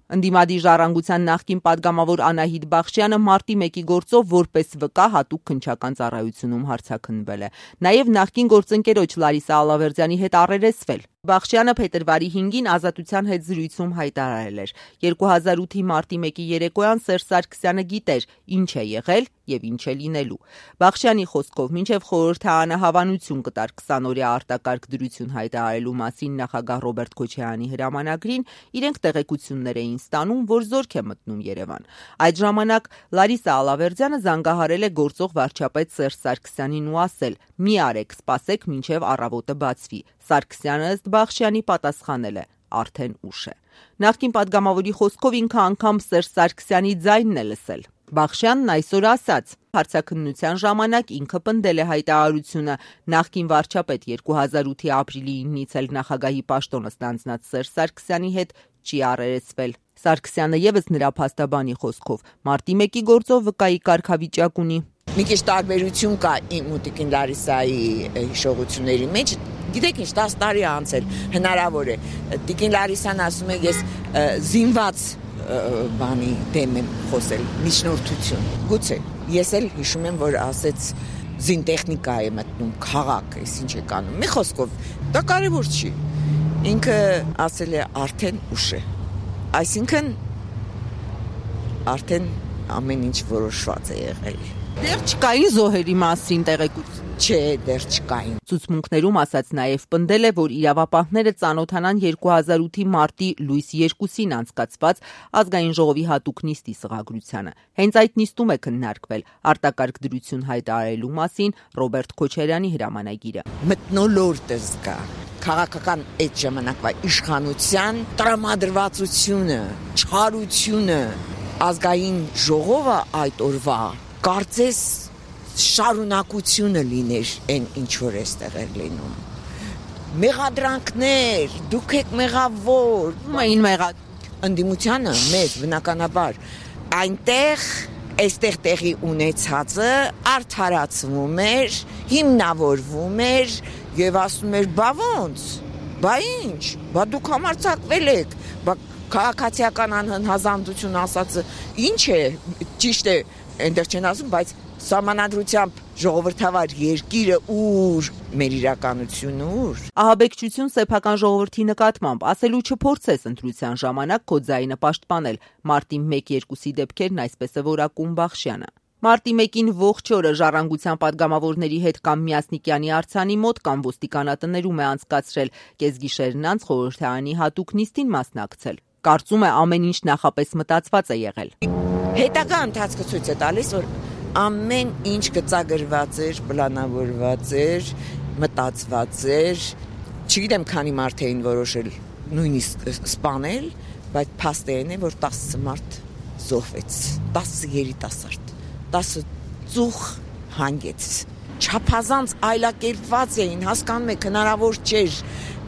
Ընդդիմադիր ժառանգության նախկին պատգամավոր Անահիտ Բախշյանը մարտի 1-ի գործով որպես վկա հատուկ քննչական ծառայությունում հարցաքննվել է։ Նաև նախկին գործընկերոջ Լարիսա Ալավերդյանի հետ առերեսվել։ Բախշյանը փետրվարի 5-ին Ազատության հետ զրույցում հայտարարել էր. 2008-ի մարտի 1-ի երեկոյան Սերժ Սարգսյանը գիտեր ինչ է եղել եւ ինչ է լինելու։ Բախշյանի խոսքով մինչեւ խորհրդը անհավանություն կտար 20-օրյա արտակարգ դրություն հայտարարելու մասին նախագահ Ռոբերտ Քոչարյանի հրամանագրին, իրենք տեղեկություններ էին ստանում, որ զորք է մտնում Երևան։ Այդ ժամանակ Լարիսա Ալավերդյանը զանգահարել է գործող վարչապետ Սերժ Սարգսյանին ու ասել. «Մի արեք, սպասեք մինչև առավոտը բացվի»։ Սարգսյանը ըստ Բախշյանի պատասխանել է. «Արդեն ուշ է»։ Նախկին պատգամավորի խոսքով ինքը անգամ Սերժ Սարգսյանի ձայնն է լսել։ Բախշյանն այսօր ասաց. հարցաքննության ժամանակ ինքը պնդել է հայտարարությունը նախկին վարչապետ 2008-ի ապրիլի 9-ից էլ նախագահի պաշտոնը ստանձնած Սերժ Սարգսյանի հետ չի առերեսվել։ Սարգսյանը եւս նրա փաստաբանի խոսքով մարտի 1-ի գործով վկայի կարգավիճակ ունի։ Մի քիչ տարբերություն կա իմ ու Տիկին Լարիսայի հիշողությունների մեջ։ Գիտեք ինչ, 10 տարի անցել, հնարավոր է։ Տիկին Լարիսան ասում է, ես զինված բանի դեմ եմ խոսել, միջնորդություն։ Գուցե, ես էլ հիշում եմ, որ ասեց զինտեխնիկա է մտնում, քաղաք, այս ինչ է կանում։ Մի խոսքով, դա կարևոր չի։ Ինքը ասել է արդեն ուշ է։ Այսինքն արդեն ամեն ինչ որոշված է եղել։ Դեռ չկային զոհերի մասին տեղեկություն։ Չէ, դեռ չկային։ Ցուցմունքներում ասաց նաև պնդել է, որ իրավապահները ծանոթանան 2008-ի մարտի լույս 2-ին անցկացված ազգային ժողովի հատուկ նիստի սղագրությանը։ Հենց այդ նիստում է քննարկվել արտակարգ դրություն հայտարարելու մասին Ռոբերտ Քոչարյանի հրամանագիրը։ Մթնոլորտը զգա քաղաքական այդ ժամանակվա իշխանության տրամադրվածությունը, չարությունը, ազգային ժողովը այդ օրվա կարծես շարունակությունը լիներ այն ինչ որ էստեղ էր լինում։ Մեղադրանքներ, դուք եք մեղավոր, Մային մեղադ։ Ընդդիմությանը մեզ բնականաբար այնտեղ այստեղ տեղի ունեցածը արդարացվում էր, հիմնավորվում էր եւ ասում էր բա ոնց, բա ինչ, բա դուք համարձակվել եք, բա քաղաքացիական անհնազանդություն ասածը ինչ է, ճիշտ է, այնտեղ չեն ասում, բայց սահմանադրությամբ ժողովրդավար երկիրը ուր, մեր իրականությունը ուր։ Ահաբեկչություն սեփական ժողովրդի նկատմամբ ասելու չփորձես ընտրության ժամանակ քո ձայնը պաշտպանել։ Մարտի 1-2-ի դեպքերն այսպես է որակում Բախշյանը։ Մարտի 1-ին ողջ օրը ժառանգության պատգամավորների հետ կամ Միասնիկյանի արձանի մոտ կամ ոստիկանատներում է անցկացրել, կեսգիշերն անց խորհրդարանի հատուկ նիստին մասնակցել։ Կարծում է ամեն ինչ նախապես մտածված է եղել։ Հետագա ընթացքը ցույց է տալիս, որ ամեն ինչ գծագրված էր, պլանավորված էր, մտածված էր։ Չգիտեմ քանի մարդ էին որոշել նույնիսկ սպանել, բայց փաստերն է, որ 10 մարդ զոհվեց, 10 երիտասարդ, 10 ծուխ հանգեց։ Չափազանց այլակերպված էին, հասկանում եք, հնարավոր չէր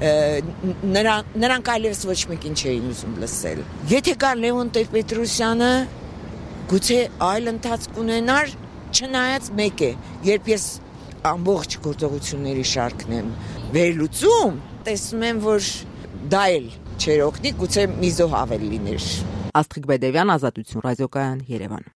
նրանք այլևս ոչ մեկին չէին ուզում լսել։ Եթե կար Լևոն Տեր-Պետրոսյանը, գուցե այլ ընթացք ունենար, չնայած մեկ է, երբ ես ամբողջ գործողությունների շարքն եմ վերլուծում, տեսնում եմ, որ դա էլ չէր օգնի, գուցե մի զոհ ավել լիներ։ Աստղիկ Բեդևյան, Ազատություն ռադիոկայան, Երևան։